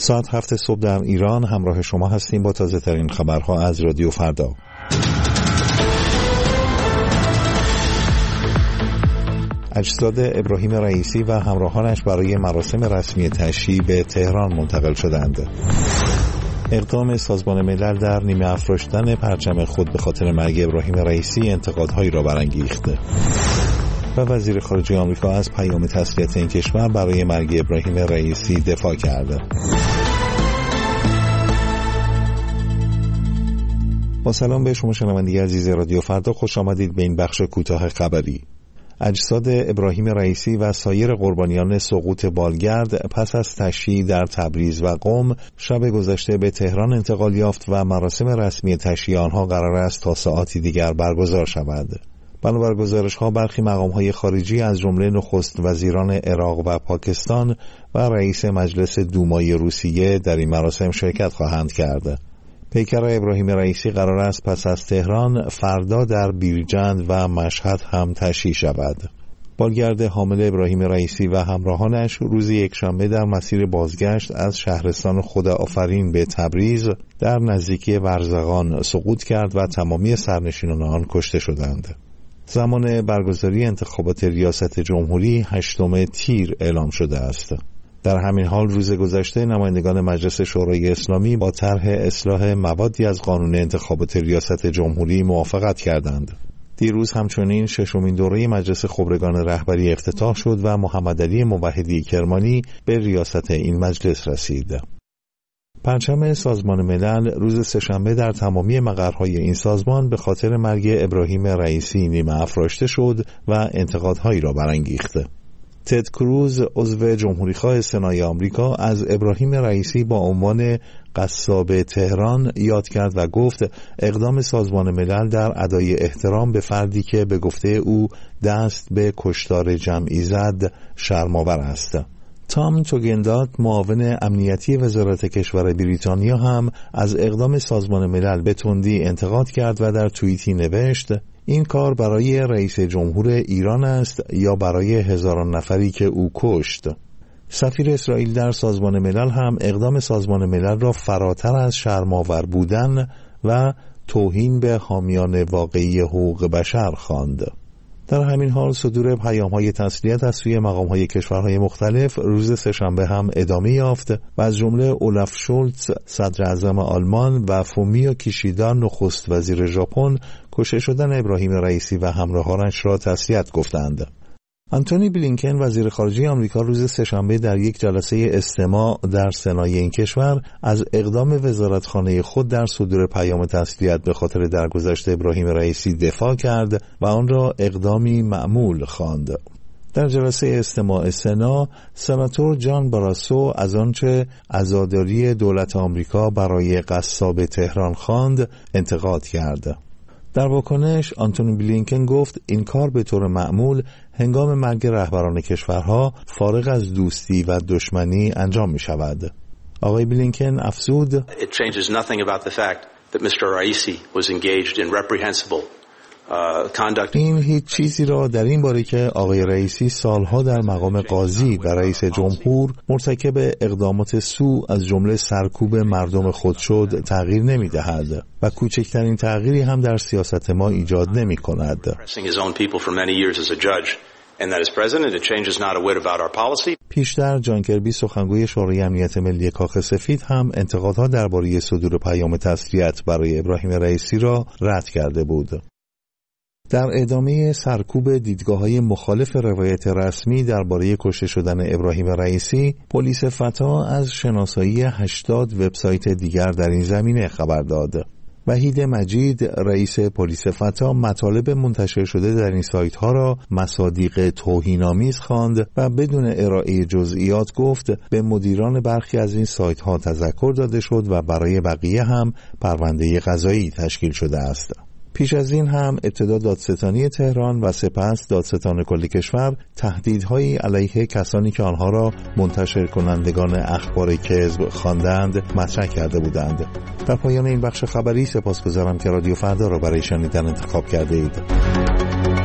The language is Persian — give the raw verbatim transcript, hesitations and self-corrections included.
ساعت هفت صبح در ایران همراه شما هستیم با تازه ترین خبرها از رادیو فردا. اجساد ابراهیم رئیسی و همراهانش برای مراسم رسمی تشییع به تهران منتقل شدند. اقدام سازمان ملل در نیمه افراشتن پرچم خود به خاطر مرگ ابراهیم رئیسی انتقادهایی را برانگیخت. و وزیر خارجه آمریکا از پیام تسلیت این کشور برای مرگ ابراهیم رئیسی دفاع کرد. با سلام به شما شنوندگان عزیز رادیو فردا، خوش آمدید به این بخش کوتاه خبری. اجساد ابراهیم رئیسی و سایر قربانیان سقوط بالگرد پس از تشییع در تبریز و قم شب گذشته به تهران انتقال یافت و مراسم رسمی تشییع آنها قرار است تا ساعاتی دیگر برگزار شود. بنابر گزارش‌ها برخی مقام‌های خارجی از جمله نخست وزیران عراق و پاکستان و رئیس مجلس دومای روسیه در این مراسم شرکت خواهند کرد. پیکر ابراهیم رئیسی قرار است پس از تهران فردا در بیرجند و مشهد هم تشییع شود. بالگرد حامل ابراهیم رئیسی و همراهانش روز یکشنبه در مسیر بازگشت از شهرستان خداآفرین به تبریز در نزدیکی ورزقان سقوط کرد و تمامی سرنشینان آن کشته شدند. زمان برگزاری انتخابات ریاست جمهوری هشتم تیر اعلام شده است. در همین حال روز گذشته نمایندگان مجلس شورای اسلامی با طرح اصلاح موادی از قانون انتخابات ریاست جمهوری موافقت کردند. دیروز همچنین ششمین دوره مجلس خبرگان رهبری افتتاح شد و محمد علی موحدی کرمانی به ریاست این مجلس رسید. پرچم سازمان ملل روز سه‌شنبه در تمامی مقرهای این سازمان به خاطر مرگ ابراهیم رئیسی نیمه افراشته شد و انتقادهایی را برانگیخت. تد کروز عضو جمهوریخواه سنای آمریکا از ابراهیم رئیسی با عنوان قصاب تهران یاد کرد و گفت اقدام سازمان ملل در ادای احترام به فردی که به گفته او دست به کشتار جمعی زد شرم‌آور است. تام توگندات معاون امنیتی وزارت کشور بریتانیا هم از اقدام سازمان ملل به تندی انتقاد کرد و در توییتی نوشت این کار برای رئیس جمهور ایران است یا برای هزاران نفری که او کشت. سفیر اسرائیل در سازمان ملل هم اقدام سازمان ملل را فراتر از شرم‌آور بودن و توهین به حامیان واقعی حقوق بشر خواند. در همین حال صدور پیام‌های تسلیت از سوی مقام‌های کشورهای مختلف روز سه‌شنبه هم ادامه یافت و از جمله اولف شولتز صدر اعظم آلمان و فومیو کیشیدا نخست وزیر ژاپن کشته شدن ابراهیم رئیسی و همراهانش را تسلیت گفتند. آنتونی بلینکن وزیر خارجه آمریکا روز سه‌شنبه در یک جلسه استماع در سنای این کشور از اقدام وزارتخانه خود در صدور پیام تسلیت به خاطر درگذشت ابراهیم رئیسی دفاع کرد و آن را اقدامی معمول خواند. در جلسه استماع سنا، سناتور جان براسو از آنچه عزاداری دولت آمریکا برای قصاب تهران خواند انتقاد کرد. در واکنش آنتونی بلینکن گفت این کار به طور معمول هنگام مرگ رهبران کشورها فارغ از دوستی و دشمنی انجام می شود. آقای بلینکن افزود It changes nothing about the fact that Mister Raisi was engaged in reprehensible این هیچ چیزی را در این باره که آقای رئیسی سالها در مقام قاضی و رئیس جمهور مرتکب اقدامات سوء از جمله سرکوب مردم خود شد تغییر نمی دهد و کوچکترین تغییری هم در سیاست ما ایجاد نمی کند. پیشتر جان کربی سخنگوی شورای امنیت ملی کاخ سفید هم انتقادها درباره صدور پیام تسلیت برای ابراهیم رئیسی را رد کرده بود. در ادامه سرکوب دیدگاه‌های مخالف روایت رسمی درباره کشته شدن ابراهیم رئیسی، پلیس فتا از شناسایی هشتاد وبسایت دیگر در این زمینه خبر داد. وحید مجید رئیس پلیس فتا مطالب منتشر شده در این سایت‌ها را مصادیق توهین‌آمیز خواند و بدون ارائه جزئیات گفت به مدیران برخی از این سایت‌ها تذکر داده شد و برای بقیه هم پرونده قضایی تشکیل شده است. پیش از این هم ابتدا دادستانی تهران و سپس دادستان کل کشور تهدیدهایی علیه کسانی که آنها را منتشر کنندگان اخبار کذب خواندند مطرح کرده بودند. در پایان این بخش خبری سپاسگزارم که رادیو فردا را برای شنیدن انتخاب کرده اید.